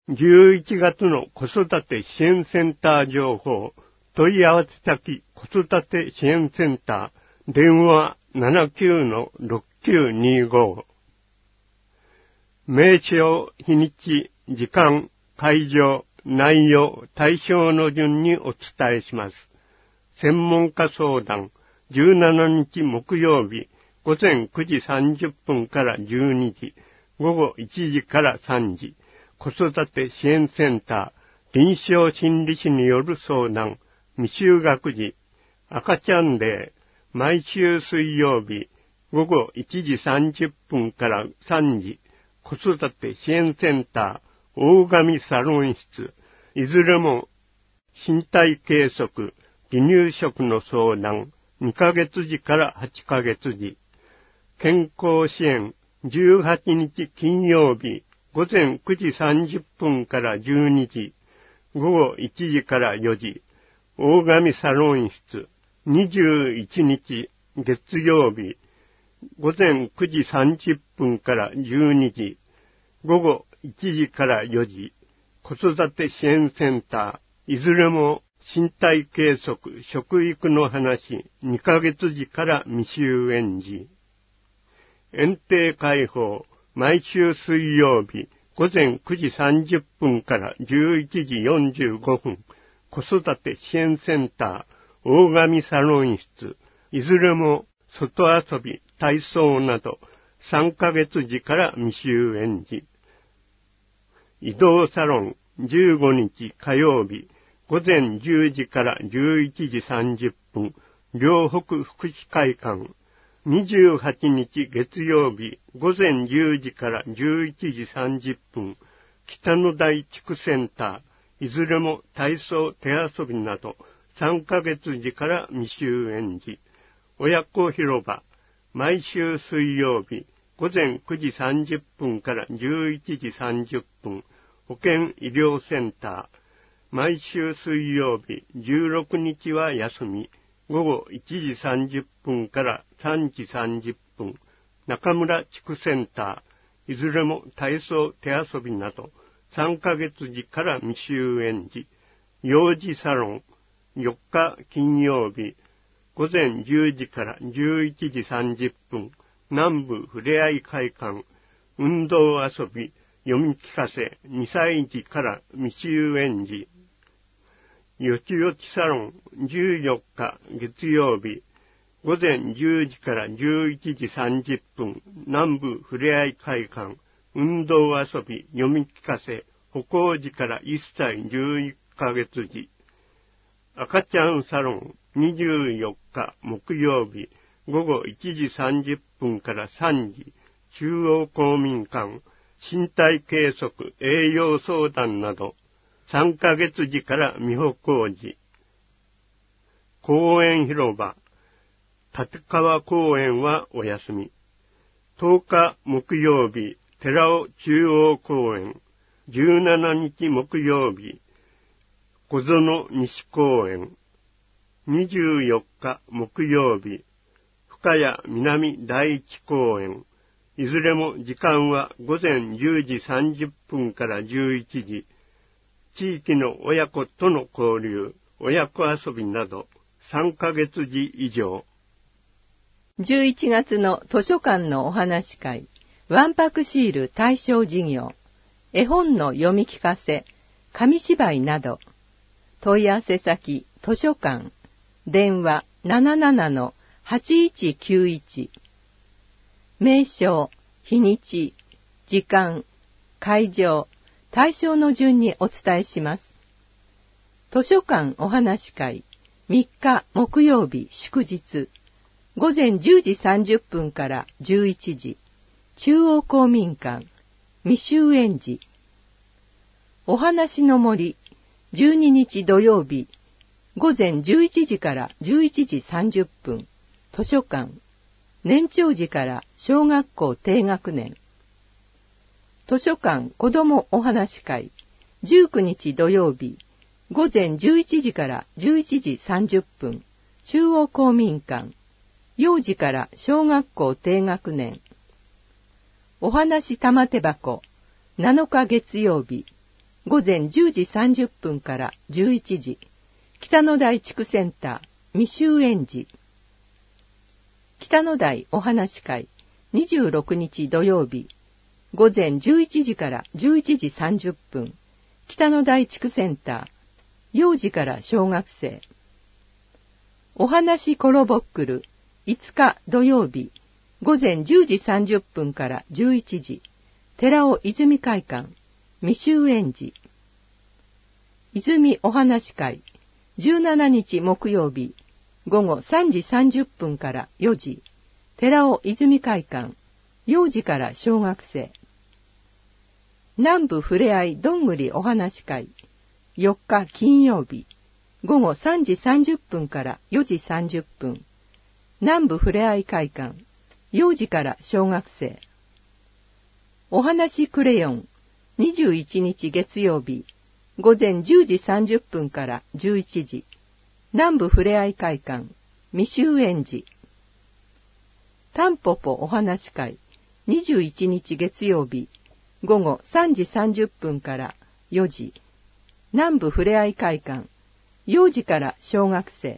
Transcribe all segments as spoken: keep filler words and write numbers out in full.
じゅういちがつの子育て支援センター情報、問い合わせ先子育て支援センター、電話 ななきゅうのろくきゅうにご。名称、日にち、時間、会場、内容、対象の順にお伝えします。専門家相談、じゅうしちにち木曜日、午前くじさんじゅっぷんからじゅうにじ、午後いちじからさんじ、子育て支援センター、臨床心理士による相談、未就学児、赤ちゃんデー、毎週水曜日、午後いちじさんじゅっぷんからさんじ、子育て支援センター、大神サロン室、いずれも身体計測、離乳食の相談、にかげつじからはちかげつじ、健康支援、じゅうはちにち金曜日、午前くじさんじゅっぷんからじゅうにじ、午後いちじからよじ、大神サロン室、にじゅういちにち月曜日、午前くじさんじゅっぷんからじゅうにじ、午後いちじからよじ、子育て支援センター、いずれも身体計測、食育の話、にかげつじから未就園児。園庭開放、毎週水曜日、午前くじさんじゅっぷんからじゅういちじよんじゅうごふん、子育て支援センター、大神サロン室、いずれも外遊び、体操など、さんかげつじから未就園児。移動サロン、じゅうごにち火曜日、午前じゅうじからじゅういちじさんじゅっぷん、両北福祉会館。にじゅうはちにち月曜日、午前じゅうじからじゅういちじさんじゅっぷん、北の大地区センター、いずれも体操、手遊びなど、さんかげつじから未就園児。親子広場、毎週水曜日、午前くじさんじゅっぷんからじゅういちじさんじゅっぷん、保健医療センター、毎週水曜日、じゅうろくにちは休み、午後いちじさんじゅっぷんからさんじさんじゅっぷん、中村地区センター、いずれも体操、手遊びなど、さんかげつじから未就園児。幼児サロン、よっか金曜日、午前じゅうじからじゅういちじさんじゅっぷん、南部ふれあい会館、運動遊び、読み聞かせ、にさいじから未就園児。よちよちサロン、じゅうよっか月曜日、午前じゅうじからじゅういちじさんじゅっぷん、南部ふれあい会館、運動遊び、読み聞かせ、歩行時からいっさいじゅういっかげつじ。赤ちゃんサロン、にじゅうよっか木曜日、午後いちじさんじゅっぷんからさんじ、中央公民館、身体計測、栄養相談など、さんかげつじから未歩行時。公園広場、立川公園はお休み。とおか木曜日、寺尾中央公園。じゅうしちにち木曜日、小園西公園。にじゅうよっか木曜日、深谷南第一公園。いずれも時間は午前じゅうじさんじゅっぷんからじゅういちじ。地域の親子との交流、親子遊びなど、さんかげつじ以上。 じゅういちがつの図書館のお話会、わんぱくシール対象事業、絵本の読み聞かせ、紙芝居など、問い合わせ先、図書館、電話 ななななのはちいちきゅういち、名称、日にち、時間、会場、対象の順にお伝えします。図書館お話会、みっか木曜日祝日、午前じゅうじさんじゅっぷんからじゅういちじ、中央公民館、未就園児。お話の森、じゅうににち土曜日、午前じゅういちじからじゅういちじさんじゅっぷん、図書館、年長児から小学校低学年。図書館子どもお話会、じゅうくにち土曜日、午前じゅういちじからじゅういちじさんじゅっぷん、中央公民館、幼児から小学校低学年。お話玉手箱、なのか月曜日、 午前じゅうじさんじゅっぷんからじゅういちじ、北の台地区センター未就園児。北の台お話会にじゅうろくにち土曜日、午前じゅういちじからじゅういちじさんじゅっぷん、北の台地区センター、幼児から小学生。お話コロボックルいつか土曜日、午前じゅうじさんじゅっぷんからじゅういちじ、寺尾泉会館、未就園児。泉お話会、じゅうしちにち木曜日、午後さんじさんじゅっぷんからよじ、寺尾泉会館、幼児から小学生。南部ふれあいどんぐりお話会、よっか金曜日、午後さんじさんじゅっぷんからよじさんじゅっぷん、南部ふれあい会館、幼児から小学生。お話クレヨン、にじゅういちにち月曜日、午前じゅうじさんじゅっぷんからじゅういちじ、南部ふれあい会館、未就園児。タンポポお話会、にじゅういちにち月曜日、午後さんじさんじゅっぷんからよじ、南部ふれあい会館、幼児から小学生。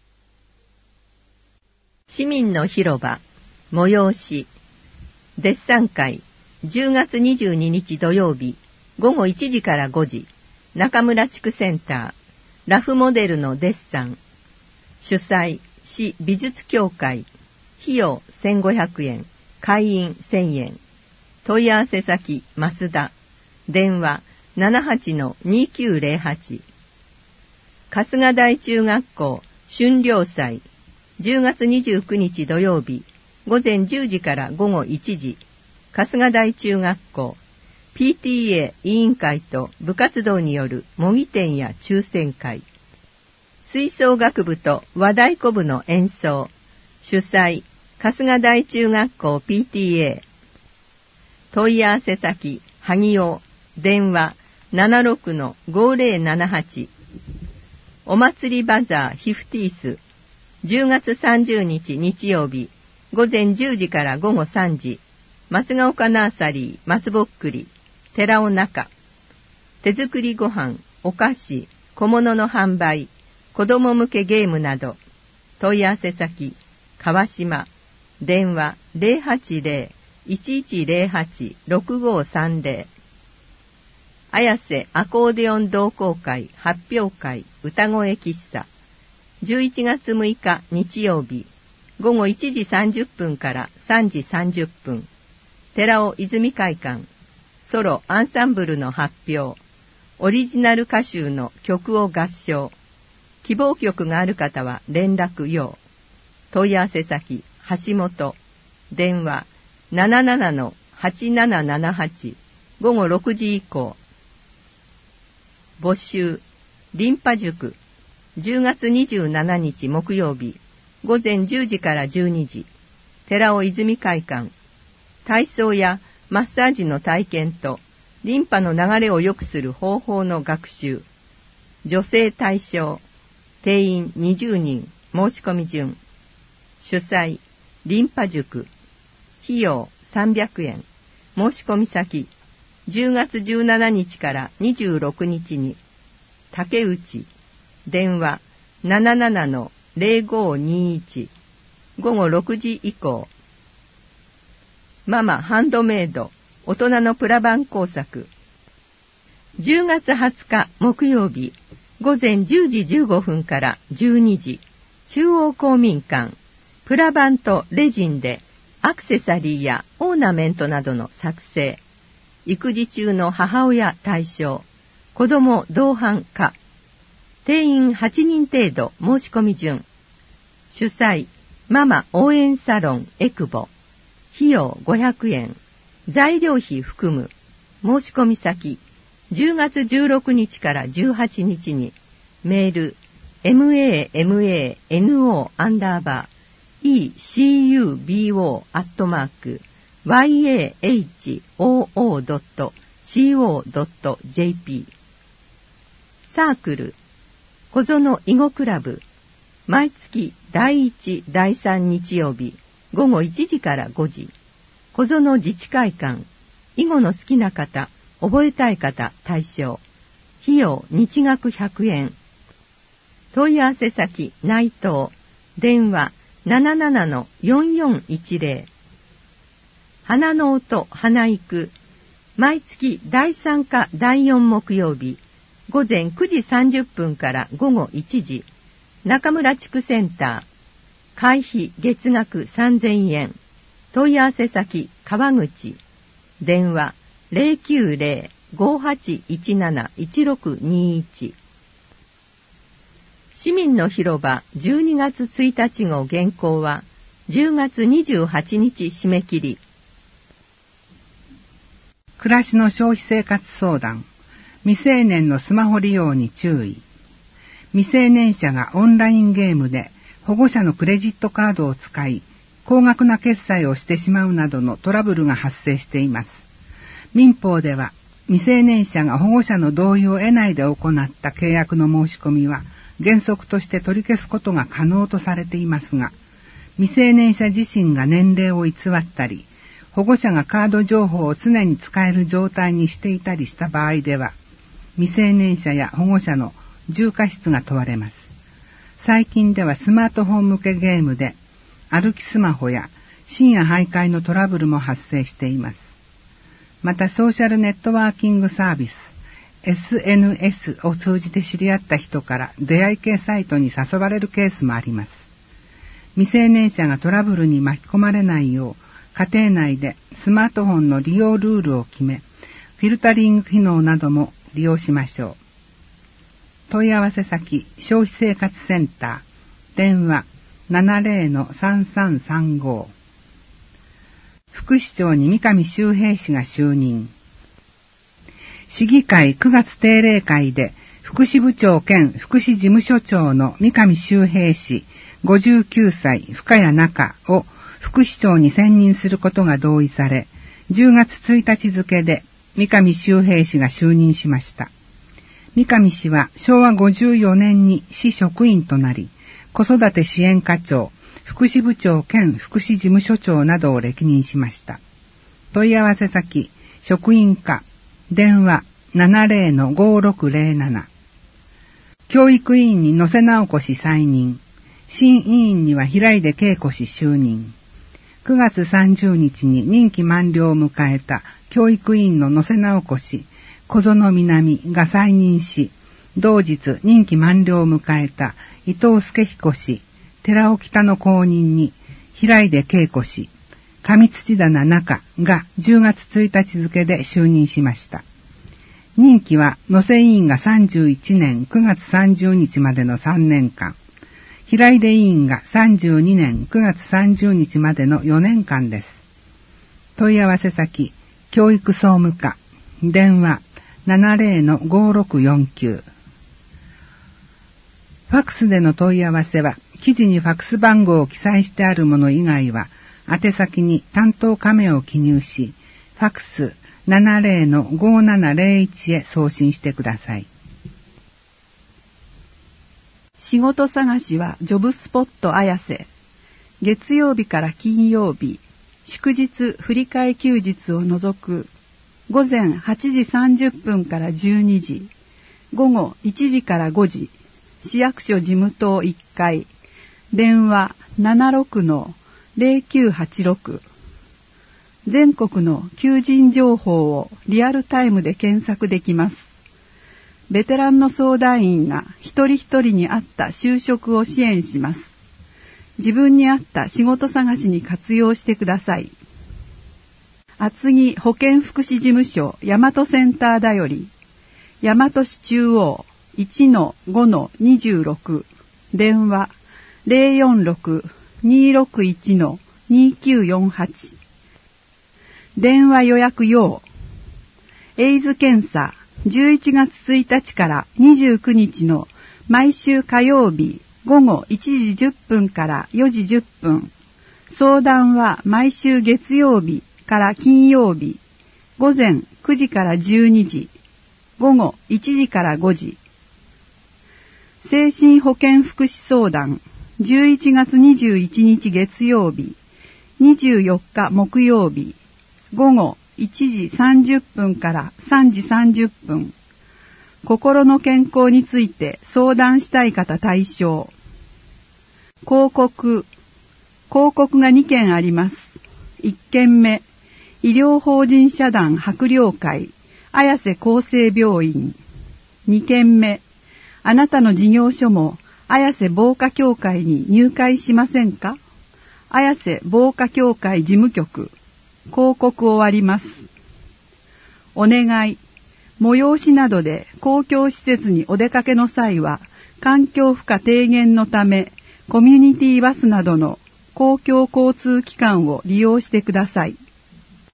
市民の広場、催し、デッサン会、じゅうがつにじゅうににち土曜日、午後いちじからごじ、中村地区センター、ラフモデルのデッサン。主催、市美術協会。費用せんごひゃくえん、会員せんえん。問い合わせ先、増田。電話、ななはちのにきゅうぜろはち。春日台中学校、春陵祭。じゅうがつにじゅうくにち土曜日、午前じゅうじから午後いちじ、春日台中学校、ピーティーエー 委員会と部活動による模擬店や抽選会。吹奏楽部と和太鼓部の演奏。主催、春日台中学校 ピーティーエー。問い合わせ先、萩尾。電話、ななろくのごぜろななはち。お祭りバザーヒフティース。じゅうがつさんじゅうにち日曜日、午前じゅうじから午後さんじ、松ヶ丘ナーサリー松ぼっくり、寺尾中。手作りご飯、お菓子、小物の販売、子供向けゲームなど。問い合わせ先、川島。電話 ゼロはちゼロ いちいちゼロはち ろくごさんゼロ。綾瀬アコーディオン同好会発表会歌声喫茶。じゅういちがつむいか日曜日、午後いちじさんじゅっぷんからさんじさんじゅっぷん、寺尾泉会館、ソロアンサンブルの発表、オリジナル歌集の曲を合唱、希望曲がある方は連絡よう。問い合わせ先、橋本、電話 ななななのはちななななはち、午後ろくじ以降。募集、リンパ塾、じゅうがつにじゅうしちにち木曜日、午前じゅうじからじゅうにじ、寺尾泉会館。体操やマッサージの体験と、リンパの流れを良くする方法の学習。女性対象。定員にじゅうにん、申し込み順。主催、リンパ塾。費用さんびゃくえん。申し込み先、じゅうがつじゅうしちにちからにじゅうろくにちに、竹内。電話 ななななのぜろごにいち、午後ろくじ以降。ママハンドメイド大人のプラバン工作。じゅうがつはつか木曜日、午前じゅうじじゅうごふんからじゅうにじ、中央公民館。プラバンとレジンでアクセサリーやオーナメントなどの作成。育児中の母親対象。子供同伴可。定員はちにん程度申し込み順。主催、ママ応援サロンエクボ。費用ごひゃくえん。材料費含む。申し込み先、じゅうがつじゅうろくにちからじゅうはちにちに、メール、mamano アンダーバー、ecubo アットマーク、yahoo.co.jp。サークル、小園囲碁クラブ、毎月だいいち、だいさん日曜日、午後いちじからごじ、小園自治会館、囲碁の好きな方、覚えたい方対象、 費用日額ひゃくえん。問い合わせ先内藤。電話 ななななのよんよんいちゼロ。花の音花育。毎月だいさんかだいよん木曜日、午前くじさんじゅっぷんから午後いちじ、中村地区センター。会費月額さんぜんえん。問い合わせ先川口。電話 ゼロきゅうゼロ ごはちいちなないちろくにいち。市民の広場じゅうにがつついたち号原稿はじゅうがつにじゅうはちにち締め切り。 暮らしの消費生活相談。未成年のスマホ利用に注意。未成年者がオンラインゲームで保護者のクレジットカードを使い、高額な決済をしてしまうなどのトラブルが発生しています。民法では未成年者が保護者の同意を得ないで行った契約の申し込みは原則として取り消すことが可能とされていますが、未成年者自身が年齢を偽ったり、保護者がカード情報を常に使える状態にしていたりした場合では、未成年者や保護者の重過失が問われます。最近ではスマートフォン向けゲームで歩きスマホや深夜徘徊のトラブルも発生しています。またソーシャルネットワーキングサービス エスエヌエス を通じて知り合った人から出会い系サイトに誘われるケースもあります。未成年者がトラブルに巻き込まれないよう、家庭内でスマートフォンの利用ルールを決め、フィルタリング機能なども利用しましょう。問い合わせ先、消費生活センター、電話 ななゼロのさんさんさんご。副市長に三上周平氏が就任。市議会くがつ定例会で、福祉部長兼福祉事務所長の三上周平氏、ごじゅうきゅうさい、深谷中を副市長に選任することが同意され、じゅうがつついたち付で三上周平氏が就任しました。三上氏はしょうわごじゅうよねんに市職員となり、子育て支援課長、福祉部長兼福祉事務所長などを歴任しました。問い合わせ先、職員課、電話 ななゼロのごろくゼロなな。教育委員に野瀬直子氏再任。新委員には平出恵子氏就任。くがつさんじゅうにちに任期満了を迎えた教育委員の野瀬直子氏、小園南が再任し、同日任期満了を迎えた伊藤助彦氏、寺尾北の後任に平出恵子氏、上土棚中がじゅうがつついたち付で就任しました。任期は野瀬委員がさんじゅういちねんくがつさんじゅうにちまでのさんねんかん、平出委員がさんじゅうにねんくがつさんじゅうにちまでのよねんかんです。問い合わせ先、教育総務課、電話 ななゼロのごろくよんきゅう。ファックスでの問い合わせは、記事にファックス番号を記載してあるもの以外は、宛先に担当カメを記入し、ファックス ななゼロのごななゼロいち へ送信してください。 仕事探しはジョブスポット綾瀬。月曜日から金曜日、祝日振り替え休日を除く、午前はちじさんじゅっぷんからじゅうにじ、午後いちじからごじ、市役所事務棟いっかい、電話 ななろくのゼロきゅうはちろく。全国の求人情報をリアルタイムで検索できます。ベテランの相談員が一人一人に合った就職を支援します。自分に合った仕事探しに活用してください。厚木保健福祉事務所大和センターだより、大和市中央 いちのごのにじゅうろく、電話 ゼロよんろく にろくいちのにきゅうよんはち。電話予約用。エイズ検査じゅういちがつついたちからにじゅうくにちの毎週火曜日午後いちじじゅっぷんからよじじゅっぷん。相談は毎週月曜日から金曜日午前くじからじゅうにじ、午後いちじからごじ。精神保健福祉相談じゅういちがつにじゅういちにち月曜日、にじゅうよっか木曜日、午後いちじさんじゅっぷんからさんじさんじゅっぷん。 心の健康について相談したい方対象。広告。広告がにけんあります。いっけんめ、医療法人社団博陵会、綾瀬厚生病院。にけんめ、あなたの事業所も綾瀬防火協会に入会しませんか？綾瀬防火協会事務局。広告終わります。お願い。催しなどで公共施設にお出かけの際は、環境負荷低減のため、コミュニティバスなどの公共交通機関を利用してください。